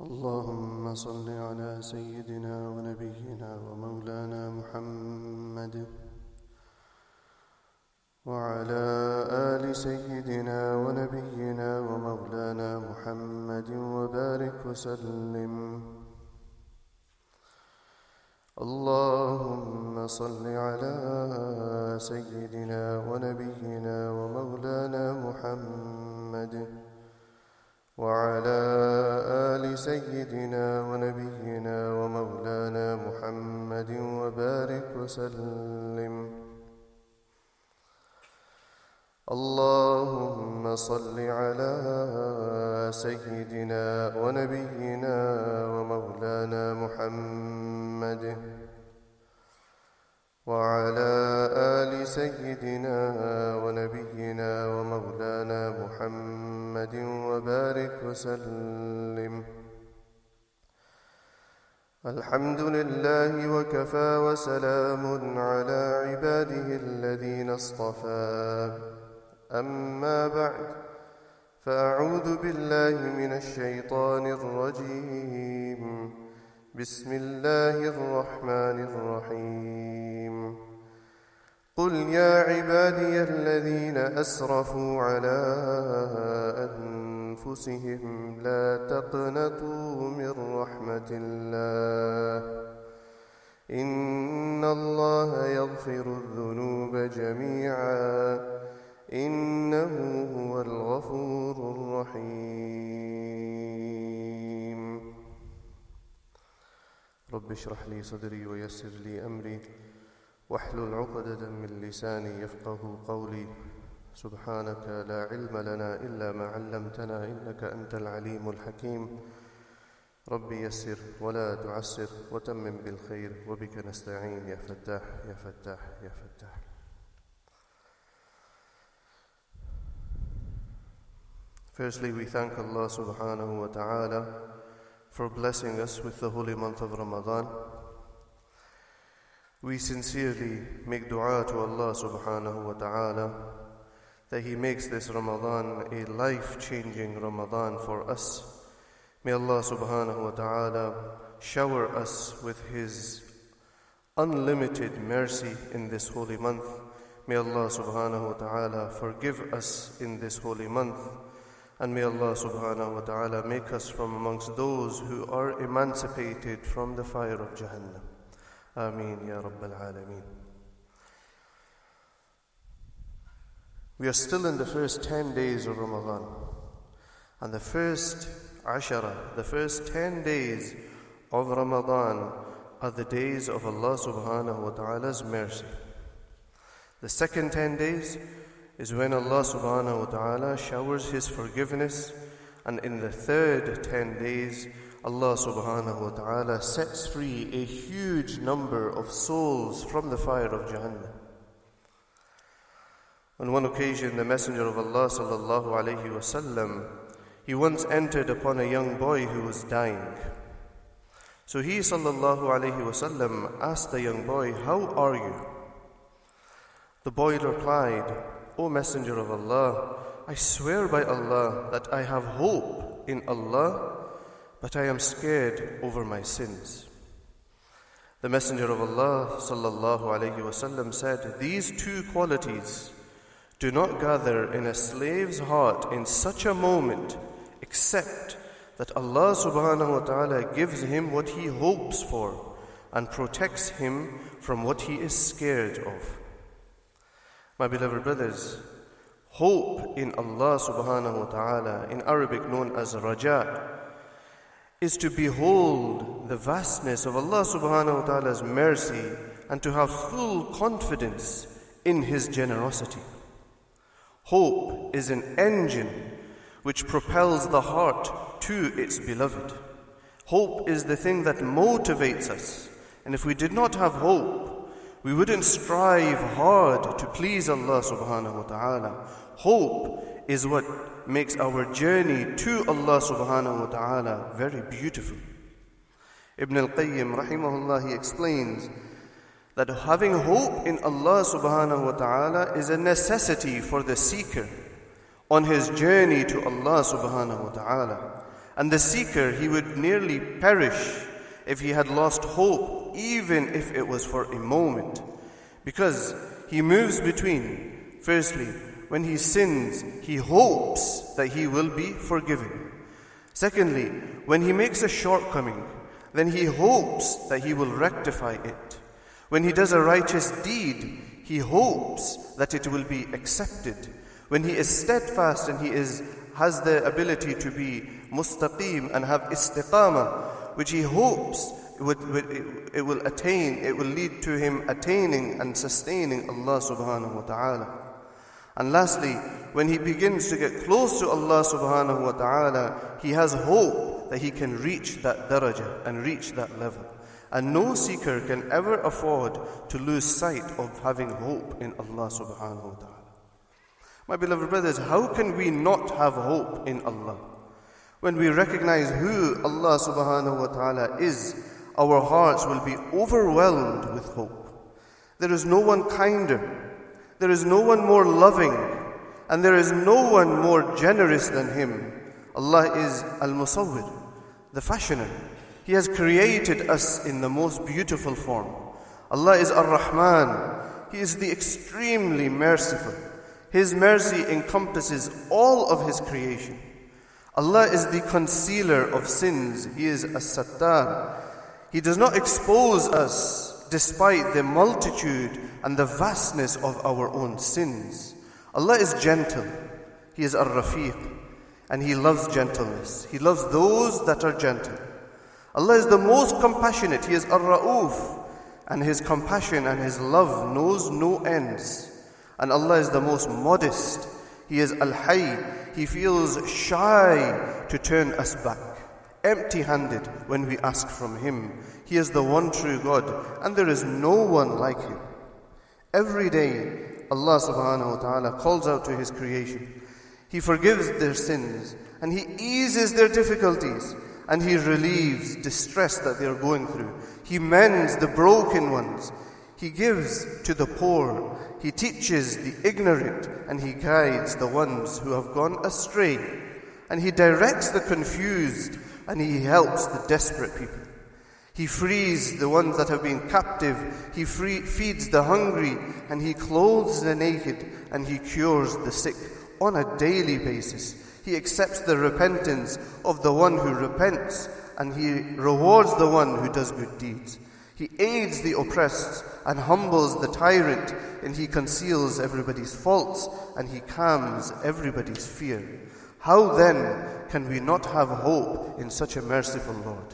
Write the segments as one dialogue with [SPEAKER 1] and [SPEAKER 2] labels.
[SPEAKER 1] اللهم صل على سيدنا ونبينا ومولانا محمد وعلى آل سيدنا ونبينا ومولانا محمد وبارك وسلم. اللهم صل على سيدنا ونبينا ومولانا محمد وعلى آل سيدنا ونبينا ومولانا محمد وبارك وسلم. اللهم صل على سيدنا ونبينا ومولانا محمد وعلى آل سيدنا ونبينا ومولانا محمد وبارك وسلم. الحمد لله وكفى وسلام على عباده الذين اصطفى. أما بعد، فأعوذ بالله من الشيطان الرجيم. بسم الله الرحمن الرحيم. قل يا عبادي الذين أسرفوا على أنفسهم لا تقنطوا من رحمة الله إن الله يغفر الذنوب جميعا إنه هو الغفور الرحيم. رب اشرح لي صدري ويسر لي أمري واحلل عقدة من لساني يفقه قولي. سبحانك لا علم لنا إلا ما علمتنا إنك أنت العليم الحكيم. ربي يسر ولا تعسر وتمم بالخير وبك نستعين يا فتاح يا فتاح يا فتاح. Firstly, we thank Allah subhanahu wa ta'ala for blessing us with the holy month of Ramadan. We sincerely make dua to Allah subhanahu wa ta'ala that He makes this Ramadan a life-changing Ramadan for us. May Allah subhanahu wa ta'ala shower us with His unlimited mercy in this holy month. May Allah subhanahu wa ta'ala forgive us in this holy month. And may Allah subhanahu wa ta'ala make us from amongst those who are emancipated from the fire of Jahannam. Ameen ya Rabbal Alameen. We are still in the first 10 days of Ramadan. And the first Ashara, the first 10 days of Ramadan are the days of Allah subhanahu wa ta'ala's mercy. The second 10 days is when Allah subhanahu wa ta'ala showers His forgiveness, and in the third 10 days Allah subhanahu wa ta'ala sets free a huge number of souls from the fire of Jahannam. On one occasion, the Messenger of Allah sallallahu alayhi wa sallam, he once entered upon a young boy who was dying. So he sallallahu alayhi wa sallam asked the young boy, "How are you?" The boy replied, "O Messenger of Allah, I swear by Allah that I have hope in Allah, but I am scared over my sins." The Messenger of Allah sallallahu alayhi wa sallam said, "These two qualities do not gather in a slave's heart in such a moment except that Allah subhanahu wa ta'ala gives him what he hopes for and protects him from what he is scared of." My beloved brothers, hope in Allah subhanahu wa ta'ala, in Arabic known as raja, is to behold the vastness of Allah subhanahu wa ta'ala's mercy and to have full confidence in His generosity. Hope is an engine which propels the heart to its beloved. Hope is the thing that motivates us. And if we did not have hope, we wouldn't strive hard to please Allah subhanahu wa ta'ala. Hope is what makes our journey to Allah subhanahu wa ta'ala very beautiful. Ibn al-Qayyim rahimahullah, he explains that having hope in Allah subhanahu wa ta'ala is a necessity for the seeker on his journey to Allah subhanahu wa ta'ala. And the seeker, he would nearly perish if he had lost hope, even if it was for a moment. Because he moves between, firstly, when he sins, he hopes that he will be forgiven. Secondly, when he makes a shortcoming, then he hopes that he will rectify it. When he does a righteous deed, he hopes that it will be accepted. When he is steadfast and he has the ability to be mustaqim and have istiqamah, which he hopes it will lead to him attaining and sustaining Allah subhanahu wa ta'ala. And lastly, when he begins to get close to Allah subhanahu wa ta'ala, he has hope that he can reach that darajah and reach that level. And no seeker can ever afford to lose sight of having hope in Allah subhanahu wa ta'ala. My beloved brothers, how can we not have hope in Allah? When we recognize who Allah subhanahu wa ta'ala is, our hearts will be overwhelmed with hope. There is no one kinder, there is no one more loving, and there is no one more generous than Him. Allah is Al-Musawwir, the fashioner. He has created us in the most beautiful form. Allah is Ar-Rahman. He is the extremely merciful. His mercy encompasses all of His creation. Allah is the concealer of sins. He is As-Sattar. He does not expose us despite the multitude and the vastness of our own sins. Allah is gentle. He is Ar-Rafiq. And He loves gentleness. He loves those that are gentle. Allah is the most compassionate. He is Ar-Ra'uf. And His compassion and His love knows no ends. And Allah is the most modest. He is Al-Hayy. He feels shy to turn us back, empty-handed when we ask from Him. He is the one true God, and there is no one like Him. Every day, Allah subhanahu wa ta'ala calls out to His creation. He forgives their sins, and He eases their difficulties, and He relieves distress that they are going through. He mends the broken ones. He gives to the poor. He teaches the ignorant, and He guides the ones who have gone astray. And He directs the confused, and He helps the desperate people. He frees the ones that have been captive. He feeds the hungry, and He clothes the naked, and He cures the sick on a daily basis. He accepts the repentance of the one who repents, and He rewards the one who does good deeds. He aids the oppressed and humbles the tyrant, and He conceals everybody's faults, and He calms everybody's fear. How then can we not have hope in such a merciful Lord?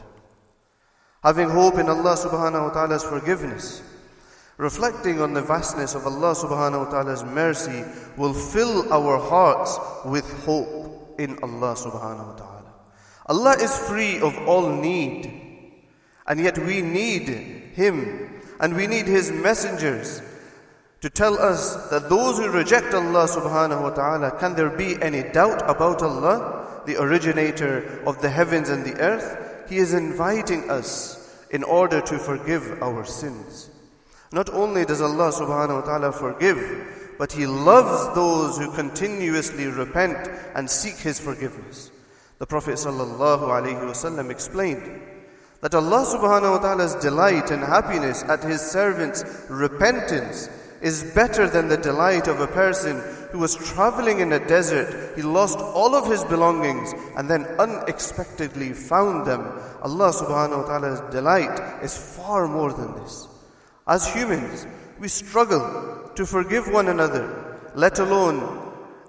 [SPEAKER 1] Having hope in Allah subhanahu wa ta'ala's forgiveness, reflecting on the vastness of Allah subhanahu wa ta'ala's mercy will fill our hearts with hope in Allah subhanahu wa ta'ala. Allah is free of all need, and yet we need Him, and we need His messengers to tell us that those who reject Allah subhanahu wa ta'ala, can there be any doubt about Allah, the originator of the heavens and the earth? He is inviting us in order to forgive our sins. Not only does Allah subhanahu wa ta'ala forgive, but He loves those who continuously repent and seek His forgiveness. The Prophet sallallahu alaihi wasallam explained that Allah subhanahu wa ta'ala's delight and happiness at His servant's repentance is better than the delight of a person who was traveling in a desert. He lost all of his belongings and then unexpectedly found them. Allah subhanahu wa ta'ala's delight is far more than this. As humans, we struggle to forgive one another, let alone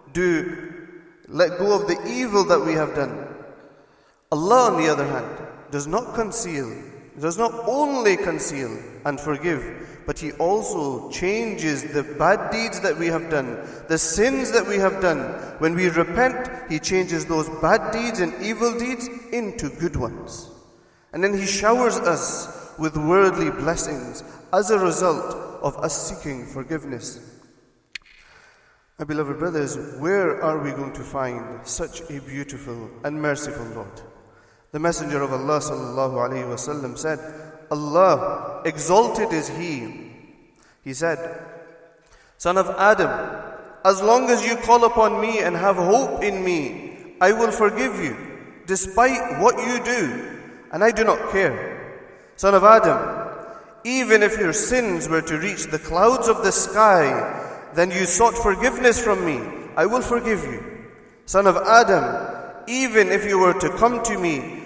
[SPEAKER 1] let go of the evil that we have done. Allah, on the other hand, does not only conceal and forgive, but He also changes the bad deeds that we have done, the sins that we have done. When we repent, He changes those bad deeds and evil deeds into good ones. And then He showers us with worldly blessings as a result of us seeking forgiveness. My beloved brothers, where are we going to find such a beautiful and merciful Lord? The Messenger of Allah sallallahu alaihi wasallam said, Allah, exalted is He. He said, Son of Adam, as long as you call upon me and have hope in me, I will forgive you. despite what you do, and I do not care. Son of Adam, even if your sins were to reach the clouds of the sky, then you sought forgiveness from me, I will forgive you. Son of Adam, even if you were to come to me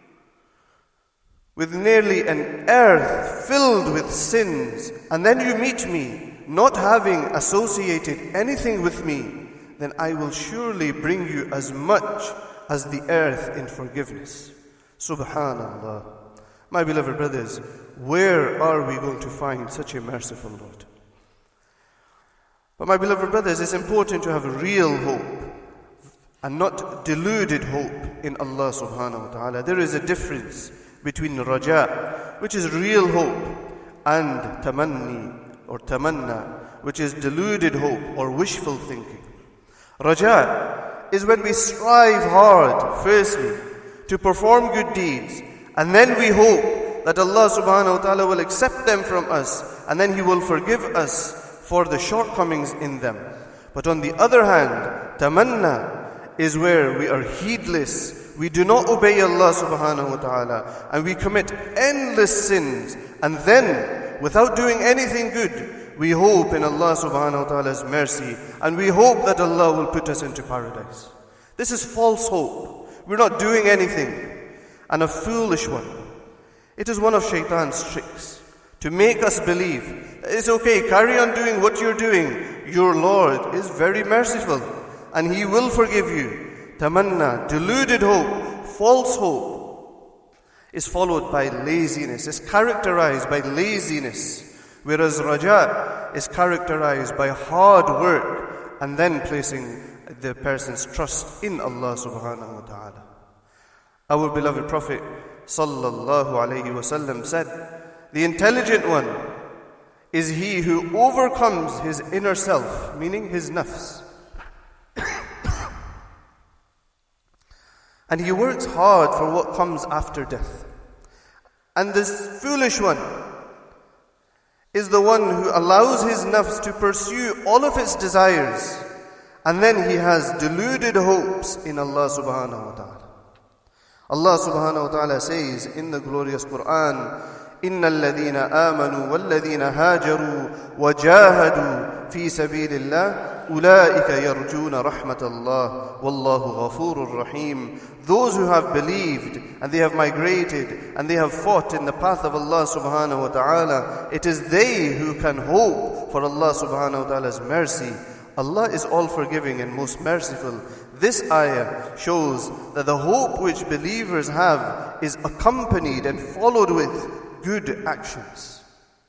[SPEAKER 1] with nearly an earth filled with sins, and then you meet me, not having associated anything with me, then I will surely bring you as much as the earth in forgiveness. Subhanallah. My beloved brothers, where are we going to find such a merciful Lord? But my beloved brothers, it's important to have real hope and not deluded hope in Allah subhanahu wa ta'ala. There is a difference between raja, which is real hope, and tamanni or tamanna, which is deluded hope or wishful thinking. Raja is when we strive hard, firstly, to perform good deeds, and then we hope that Allah subhanahu wa ta'ala will accept them from us, and then He will forgive us for the shortcomings in them. But on the other hand, tamanna is where we are heedless, we do not obey Allah subhanahu wa ta'ala, and we commit endless sins, and then, without doing anything good, we hope in Allah subhanahu wa ta'ala's mercy, and we hope that Allah will put us into paradise. This is false hope. We're not doing anything, and a foolish one. It is one of shaitan's tricks to make us believe that it's okay, carry on doing what you're doing. Your Lord is very merciful, and He will forgive you. Tamanna, deluded hope, false hope, is followed by laziness, is characterized by laziness. Whereas raja is characterized by hard work and then placing the person's trust in Allah subhanahu wa ta'ala. Our beloved Prophet sallallahu alayhi wasallam said, the intelligent one is he who overcomes his inner self, meaning his nafs. And he works hard for what comes after death. And this foolish one is the one who allows his nafs to pursue all of its desires, and then he has deluded hopes in Allah subhanahu wa ta'ala. Allah subhanahu wa ta'ala says in the glorious Quran, إِنَّ الَّذِينَ آمَنُوا وَالَّذِينَ هَاجَرُوا وَجَاهَدُوا فِي سَبِيلِ اللَّهِ أُولَٰئِكَ يَرْجُونَ رَحْمَةَ اللَّهِ وَاللَّهُ غَفُورٌ رَحِيمٌ. Those who have believed and they have migrated and they have fought in the path of Allah subhanahu wa ta'ala, it is they who can hope for Allah subhanahu wa ta'ala's mercy. Allah is all forgiving and most merciful. This ayah shows that the hope which believers have is accompanied and followed with good actions.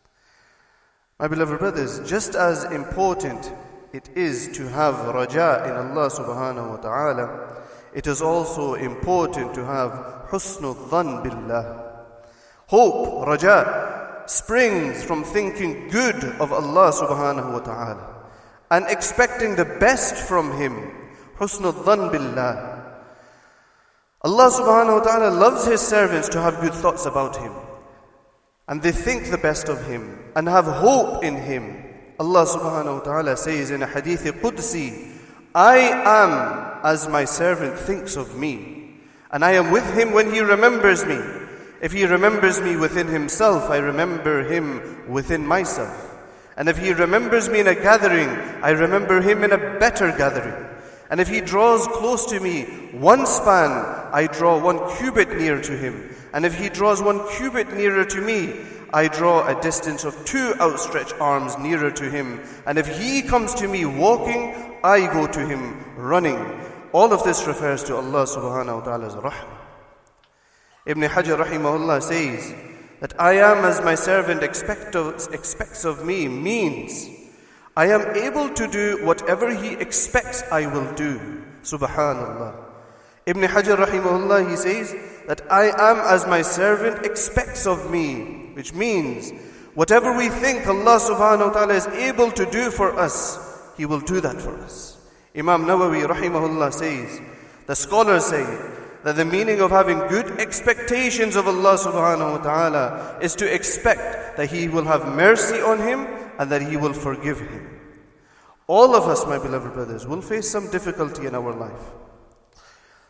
[SPEAKER 1] My beloved brothers, just as important it is to have raja in Allah subhanahu wa ta'ala, it is also important to have husnul dhan billah. Hope, raja, springs from thinking good of Allah subhanahu wa ta'ala and expecting the best from Him. Husnul dhan billah. Allah subhanahu wa ta'ala loves His servants to have good thoughts about Him, and they think the best of Him and have hope in Him. Allah subhanahu wa ta'ala says in a hadith Qudsi, I am as my servant thinks of me, and I am with him when he remembers me. If he remembers me within himself, I remember him within myself. And if he remembers me in a gathering, I remember him in a better gathering. And if he draws close to me one span, I draw 1 cubit near to him. And if he draws 1 cubit nearer to me, I draw a distance of 2 outstretched arms nearer to him. And if he comes to me walking, I go to him running. All of this refers to Allah subhanahu wa ta'ala's rahmah. Ibn Hajar rahimahullah says that I am as my servant expects of me means I am able to do whatever he expects I will do. Subhanallah. Ibn Hajar rahimahullah, he says that I am as my servant expects of me, which means whatever we think Allah subhanahu wa ta'ala is able to do for us, He will do that for us. Imam Nawawi rahimahullah says, the scholars say that the meaning of having good expectations of Allah subhanahu wa ta'ala is to expect that He will have mercy on him and that He will forgive him. All of us, my beloved brothers, will face some difficulty in our life.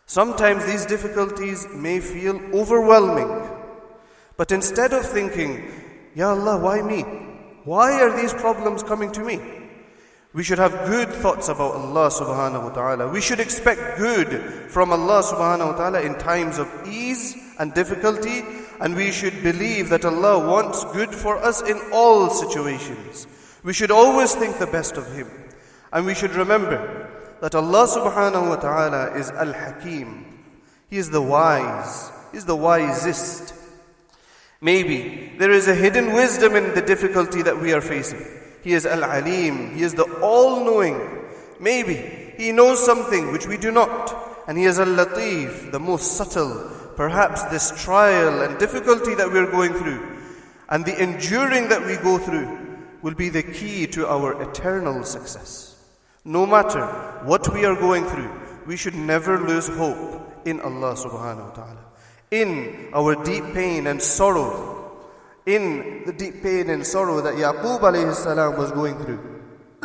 [SPEAKER 1] Sometimes these difficulties may feel overwhelming. But instead of thinking, Ya Allah, why me? Why are these problems coming to me? We should have good thoughts about Allah subhanahu wa ta'ala. We should expect good from Allah subhanahu wa ta'ala in times of ease and difficulty. And we should believe that Allah wants good for us in all situations. We should always think the best of Him. And we should remember that Allah subhanahu wa ta'ala is Al-Hakim. He is the wise. He is the wisest. Maybe there is a hidden wisdom in the difficulty that we are facing. He is Al-Alim. He is the all-knowing. Maybe He knows something which we do not. And He is Al-Latif, the most subtle. Perhaps this trial and difficulty that we are going through and the enduring that we go through will be the key to our eternal success. No matter what we are going through, we should never lose hope in Allah subhanahu wa ta'ala. In our deep pain and sorrow, in the deep pain and sorrow that Yaqub alayhi salam was going through,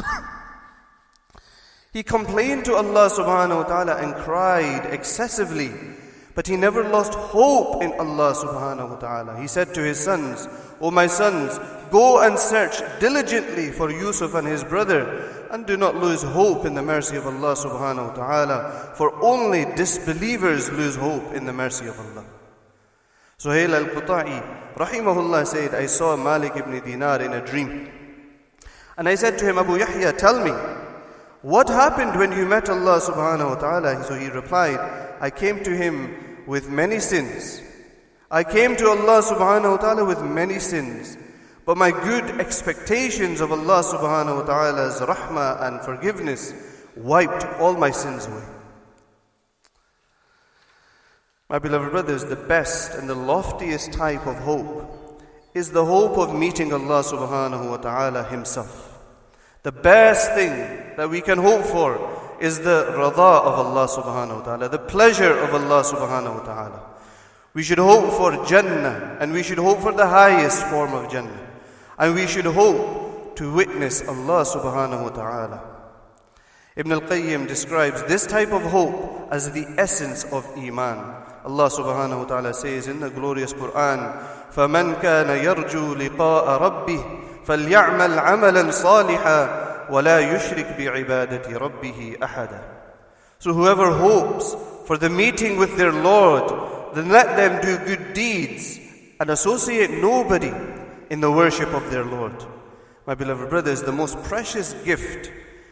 [SPEAKER 1] he complained to Allah subhanahu wa ta'ala and cried excessively, but he never lost hope in Allah subhanahu wa ta'ala. He said to his sons, O my sons, go and search diligently for Yusuf and his brother, and do not lose hope in the mercy of Allah subhanahu wa ta'ala, for only disbelievers lose hope in the mercy of Allah. Suhail al-Quta'i rahimahullah said, I saw Malik ibn Dinar in a dream. And I said to him, Abu Yahya, tell me, what happened when you met Allah subhanahu wa ta'ala? So he replied, I came to Him with many sins. I came to Allah subhanahu wa ta'ala with many sins. But my good expectations of Allah subhanahu wa ta'ala's rahmah and forgiveness wiped all my sins away. My beloved brothers, the best and the loftiest type of hope is the hope of meeting Allah subhanahu wa ta'ala Himself. The best thing that we can hope for is the radha of Allah subhanahu wa ta'ala, the pleasure of Allah subhanahu wa ta'ala. We should hope for Jannah, and we should hope for the highest form of Jannah. And we should hope to witness Allah subhanahu wa ta'ala. Ibn al-Qayyim describes this type of hope as the essence of Iman. Allah subhanahu wa ta'ala says in the glorious Quran, فَمَنْ كَانَ يَرْجُو لِقَاءَ رَبِّهِ فَلْيَعْمَلْ عَمَلًا صَالِحًا وَلَا يُشْرِكْ بِعِبَادَةِ رَبِّهِ أَحَدًا. So whoever hopes for the meeting with their Lord, then let them do good deeds and associate nobody in the worship of their Lord. My beloved brothers, the most precious gift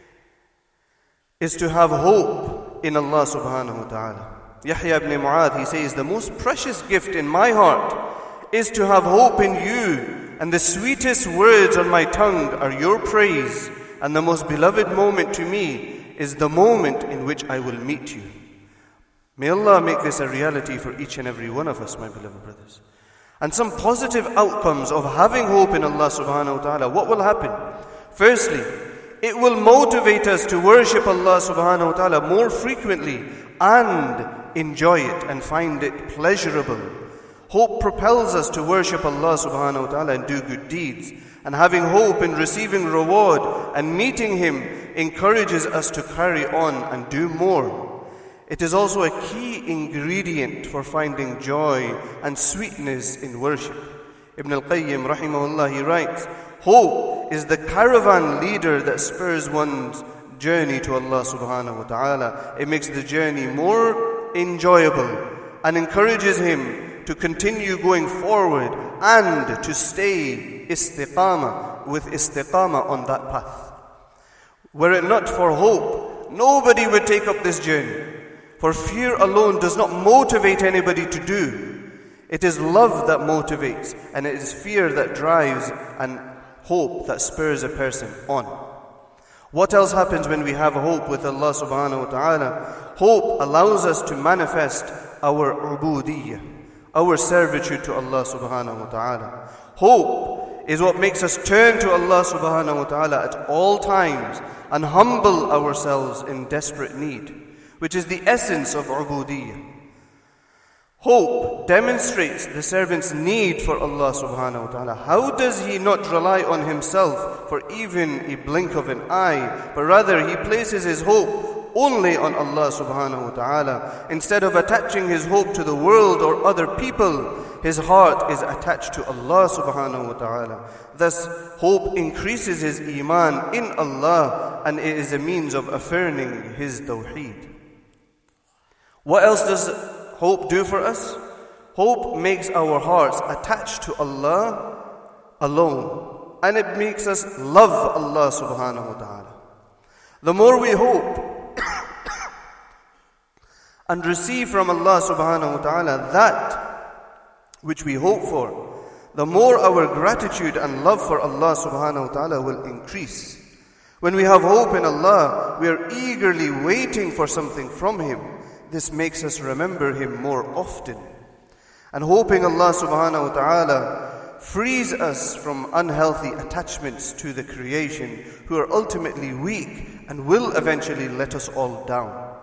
[SPEAKER 1] is to have hope in Allah subhanahu wa ta'ala. Yahya ibn Mu'adh, he says, the most precious gift in my heart is to have hope in you, and the sweetest words on my tongue are your praise, and the most beloved moment to me is the moment in which I will meet you. May Allah make this a reality for each and every one of us, my beloved brothers. And some positive outcomes of having hope in Allah subhanahu wa ta'ala, what will happen? Firstly, it will motivate us to worship Allah subhanahu wa ta'ala more frequently and enjoy it and find it pleasurable. Hope propels us to worship Allah subhanahu wa ta'ala and do good deeds. And having hope in receiving reward and meeting Him encourages us to carry on and do more. It is also a key ingredient for finding joy and sweetness in worship. Ibn al-Qayyim rahimahullah, he writes, hope is the caravan leader that spurs one's journey to Allah subhanahu wa ta'ala. It makes the journey more enjoyable and encourages him to continue going forward and to stay with istiqamah on that path. Were it not for hope, nobody would take up this journey. For fear alone does not motivate anybody to do. It is love that motivates, and it is fear that drives, and hope that spurs a person on. What else happens when we have hope with Allah subhanahu wa ta'ala? Hope allows us to manifest our ubudiyyah, our servitude to Allah subhanahu wa ta'ala. Hope is what makes us turn to Allah subhanahu wa ta'ala at all times and humble ourselves in desperate need, which is the essence of ubudiyyah. Hope demonstrates the servant's need for Allah subhanahu wa ta'ala. How does he not rely on himself for even a blink of an eye, but rather he places his hope only on Allah subhanahu wa ta'ala. Instead of attaching his hope to the world or other people, his heart is attached to Allah subhanahu wa ta'ala. Thus, hope increases his iman in Allah, and it is a means of affirming his tawheed. What else does hope do for us? Hope makes our hearts attached to Allah alone, and it makes us love Allah subhanahu wa ta'ala. The more we hope and receive from Allah subhanahu wa ta'ala that which we hope for, the more our gratitude and love for Allah subhanahu wa ta'ala will increase. When we have hope in Allah, we are eagerly waiting for something from Him. This makes us remember Him more often. And hoping Allah subhanahu wa ta'ala frees us from unhealthy attachments to the creation, who are ultimately weak and will eventually let us all down.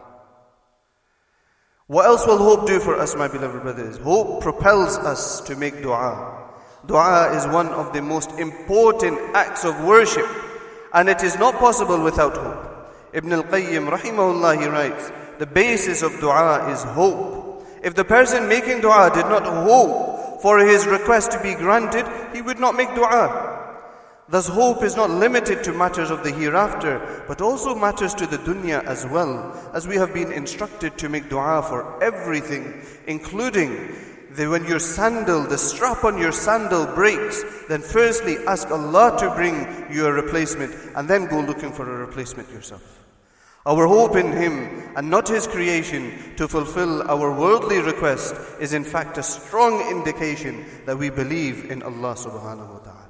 [SPEAKER 1] What else will hope do for us, my beloved brothers? Hope propels us to make dua. Dua is one of the most important acts of worship, and it is not possible without hope. Ibn al-Qayyim rahimahullah, he writes, the basis of dua is hope. If the person making dua did not hope for his request to be granted, he would not make dua. Thus hope is not limited to matters of the hereafter, but also matters to the dunya as well, as we have been instructed to make dua for everything, including when your sandal, the strap on your sandal breaks, then firstly ask Allah to bring you a replacement, and then go looking for a replacement yourself. Our hope in Him and not His creation to fulfill our worldly request is in fact a strong indication that we believe in Allah subhanahu wa ta'ala.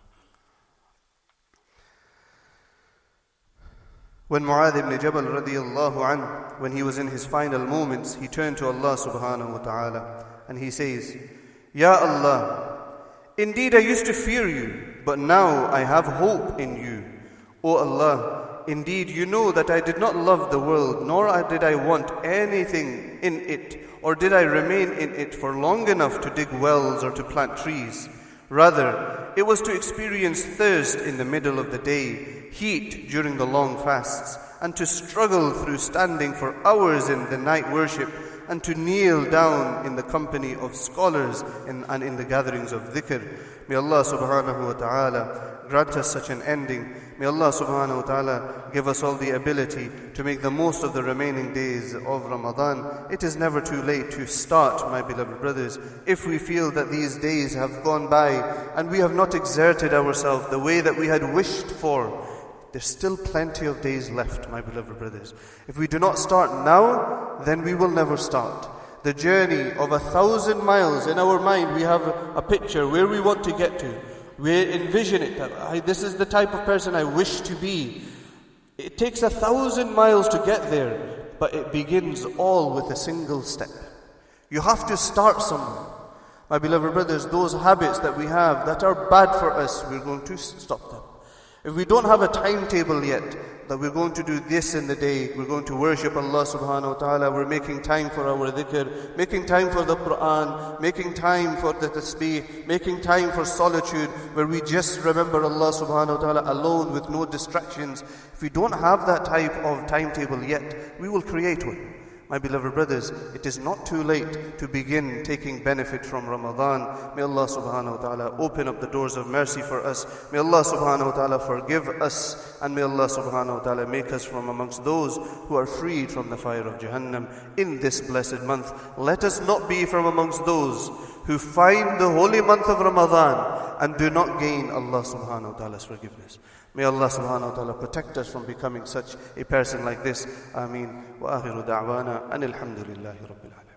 [SPEAKER 1] When Mu'adh ibn Jabal radiyallahu anhu, when he was in his final moments, he turned to Allah subhanahu wa ta'ala and he says, Ya Allah, indeed I used to fear you, but now I have hope in you. O Allah, indeed, you know that I did not love the world, nor did I want anything in it, or did I remain in it for long enough to dig wells or to plant trees. Rather, it was to experience thirst in the middle of the day, heat during the long fasts, and to struggle through standing for hours in the night worship, and to kneel down in the company of scholars and in the gatherings of dhikr. May Allah subhanahu wa ta'ala grant us such an ending. May Allah subhanahu wa ta'ala give us all the ability to make the most of the remaining days of Ramadan. It is never too late to start, my beloved brothers. If we feel that these days have gone by and we have not exerted ourselves the way that we had wished for, there's still plenty of days left, my beloved brothers. If we do not start now, then we will never start. The journey of 1,000 miles, in our mind we have a picture where we want to get to. We envision it, that this is the type of person I wish to be. It takes 1,000 miles to get there, but it begins all with a single step. You have to start somewhere. My beloved brothers, those habits that we have that are bad for us, we're going to stop them. If we don't have a timetable yet, that we're going to do this in the day, we're going to worship Allah subhanahu wa ta'ala, we're making time for our dhikr, making time for the Quran, making time for the tasbih, making time for solitude, where we just remember Allah subhanahu wa ta'ala alone with no distractions. If we don't have that type of timetable yet, we will create one. My beloved brothers, it is not too late to begin taking benefit from Ramadan. May Allah subhanahu wa ta'ala open up the doors of mercy for us. May Allah subhanahu wa ta'ala forgive us. And may Allah subhanahu wa ta'ala make us from amongst those who are freed from the fire of Jahannam in this blessed month. Let us not be from amongst those who find the holy month of Ramadan and do not gain Allah subhanahu wa ta'ala's forgiveness. May Allah subhanahu wa ta'ala protect us from becoming such a person like this. Ameen. Wa akhiru da'wana anil hamdulillahi rabbil alamin.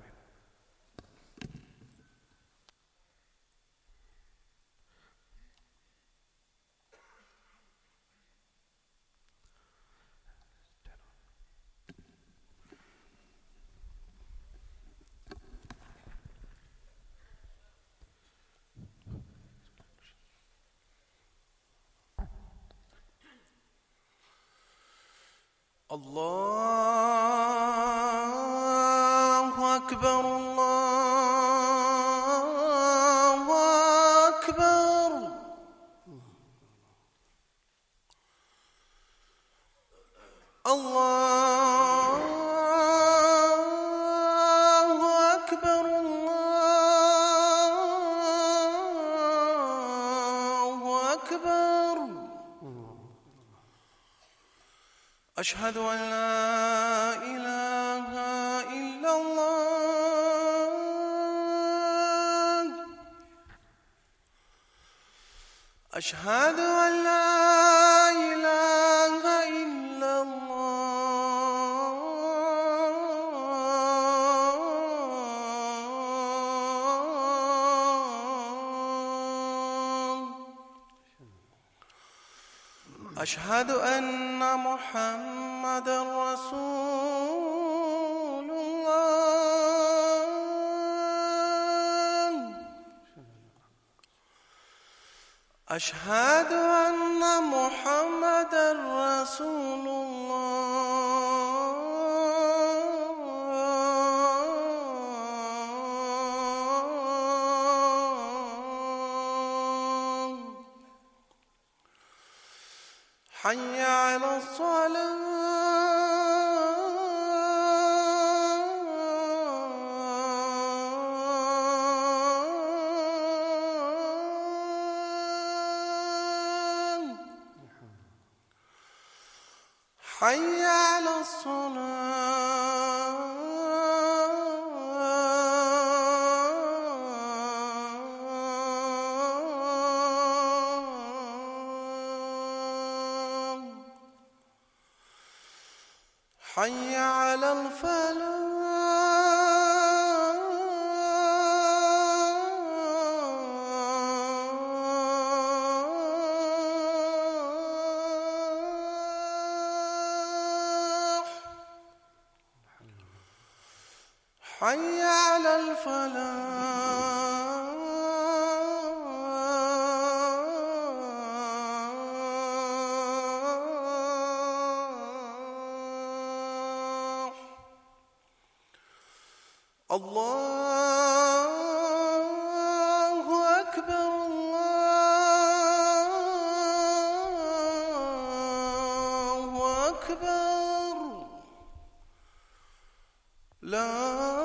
[SPEAKER 2] Allahu Akbar, Allahu Akbar. Allah أشهد أن لا إله إلا الله. أشهد أن لا إله إلا الله. أشهد أن محمدًا رسول الله. أشهد أن محمدًا رسول الله. حي على الصلاة. حي على الصلاة. حي على الفلاح. حي على الفلاح. الله أكبر. الله أكبر. لا